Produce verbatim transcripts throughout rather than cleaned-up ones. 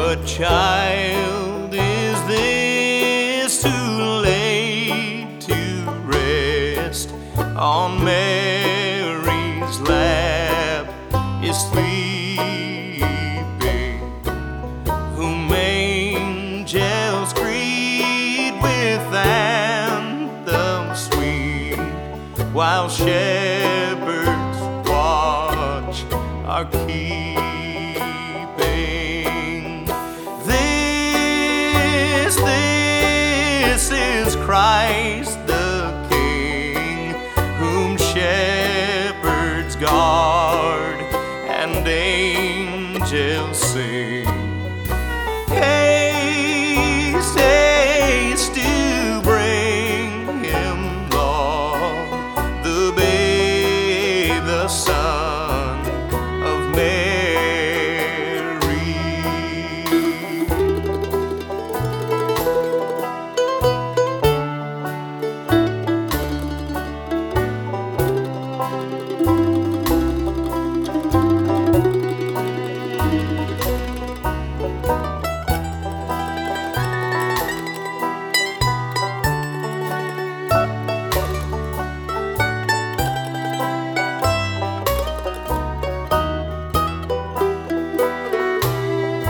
But child, is this too late to rest on Mary's lap? Is sleeping, whom angels greet with anthems sweet, while shepherds watch our keeping. This, this is Christ the King, whom shepherds guard and angels sing. Haste, haste to bring him, Lord, the babe, the Son of Mary.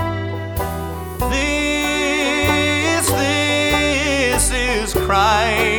Christ